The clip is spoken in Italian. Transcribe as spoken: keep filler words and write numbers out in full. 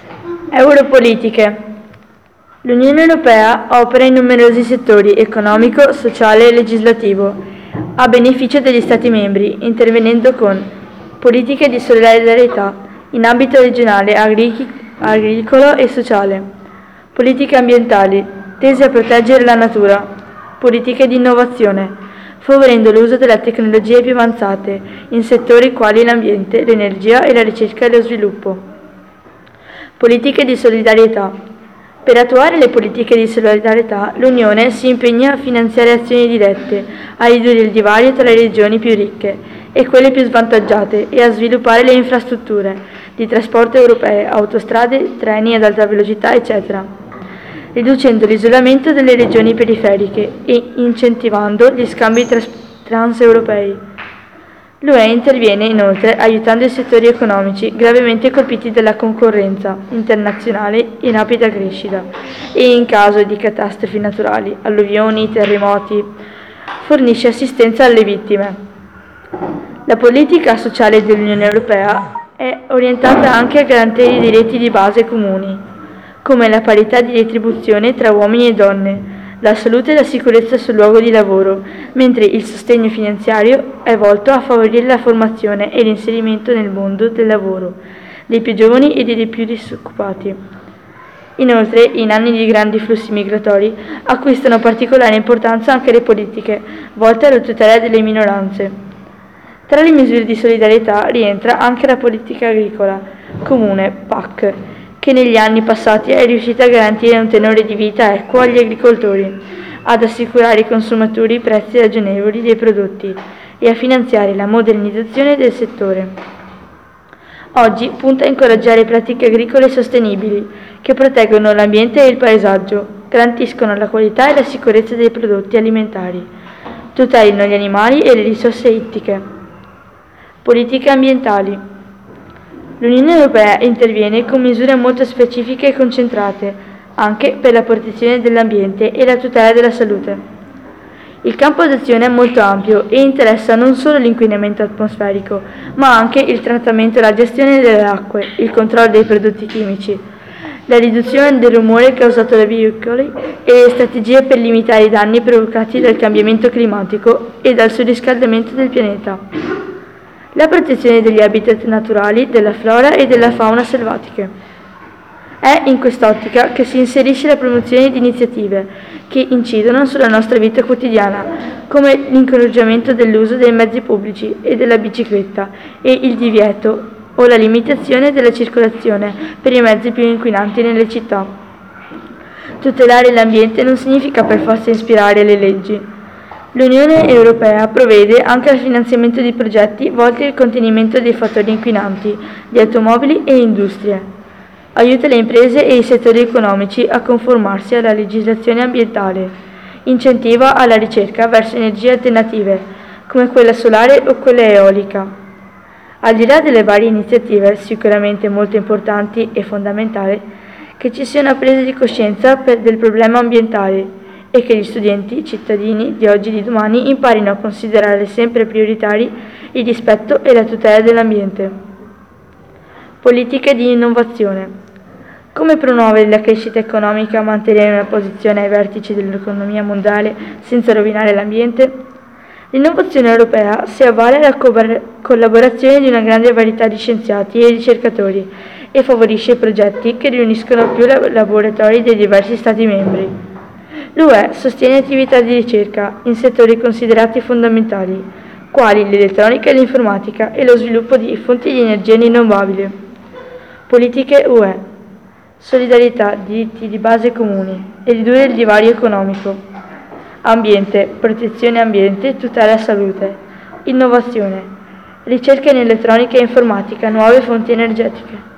Europolitiche. L'Unione Europea opera in numerosi settori economico, sociale e legislativo, a beneficio degli Stati membri, intervenendo con politiche di solidarietà in ambito regionale, agric- agricolo e sociale, politiche ambientali, tese a proteggere la natura, politiche di innovazione, favorendo l'uso delle tecnologie più avanzate in settori quali l'ambiente, l'energia e la ricerca e lo sviluppo. Politiche di solidarietà. Per attuare le politiche di solidarietà, l'Unione si impegna a finanziare azioni dirette, a ridurre il divario tra le regioni più ricche e quelle più svantaggiate e a sviluppare le infrastrutture di trasporto europee, autostrade, treni ad alta velocità, eccetera, riducendo l'isolamento delle regioni periferiche e incentivando gli scambi trans- transeuropei. L'U E interviene inoltre aiutando i settori economici gravemente colpiti dalla concorrenza internazionale in rapida crescita e in caso di catastrofi naturali, alluvioni, terremoti, fornisce assistenza alle vittime. La politica sociale dell'Unione Europea è orientata anche a garantire i diritti di base comuni, come la parità di retribuzione tra uomini e donne, la salute e la sicurezza sul luogo di lavoro, mentre il sostegno finanziario è volto a favorire la formazione e l'inserimento nel mondo del lavoro dei più giovani e dei più disoccupati. Inoltre, in anni di grandi flussi migratori, acquistano particolare importanza anche le politiche volte alla tutela delle minoranze. Tra le misure di solidarietà rientra anche la politica agricola comune, P A C, che negli anni passati è riuscita a garantire un tenore di vita equo agli agricoltori, ad assicurare ai consumatori prezzi ragionevoli dei prodotti e a finanziare la modernizzazione del settore. Oggi punta a incoraggiare pratiche agricole sostenibili che proteggono l'ambiente e il paesaggio, garantiscono la qualità e la sicurezza dei prodotti alimentari, tutelino gli animali e le risorse ittiche. Politiche ambientali. L'Unione Europea interviene con misure molto specifiche e concentrate, anche per la protezione dell'ambiente e la tutela della salute. Il campo d'azione è molto ampio e interessa non solo l'inquinamento atmosferico, ma anche il trattamento e la gestione delle acque, il controllo dei prodotti chimici, la riduzione del rumore causato dai veicoli e le strategie per limitare i danni provocati dal cambiamento climatico e dal surriscaldamento del pianeta. La protezione degli habitat naturali, della flora e della fauna selvatiche. È in quest'ottica che si inserisce la promozione di iniziative che incidono sulla nostra vita quotidiana, come l'incoraggiamento dell'uso dei mezzi pubblici e della bicicletta e il divieto o la limitazione della circolazione per i mezzi più inquinanti nelle città. Tutelare l'ambiente non significa per forza ispirare le leggi. L'Unione Europea provvede anche al finanziamento di progetti volti al contenimento dei fattori inquinanti di automobili e industrie. Aiuta le imprese e i settori economici a conformarsi alla legislazione ambientale. Incentiva alla ricerca verso energie alternative, come quella solare o quella eolica. Al di là delle varie iniziative, sicuramente molto importanti e fondamentali, che ci sia una presa di coscienza per, del problema ambientale, e che gli studenti, cittadini di oggi e di domani imparino a considerare sempre prioritari il rispetto e la tutela dell'ambiente. Politiche di innovazione. Come promuovere la crescita economica e mantenere una posizione ai vertici dell'economia mondiale senza rovinare l'ambiente? L'innovazione europea si avvale alla co- collaborazione di una grande varietà di scienziati e ricercatori e favorisce progetti che riuniscono più laboratori dei diversi Stati membri. L'U E sostiene attività di ricerca in settori considerati fondamentali, quali l'elettronica e l'informatica e lo sviluppo di fonti di energia rinnovabile. Politiche U E. Solidarietà, diritti di base comuni e ridurre il divario economico. Ambiente, protezione ambiente, tutela salute. Innovazione, ricerca in elettronica e informatica, nuove fonti energetiche.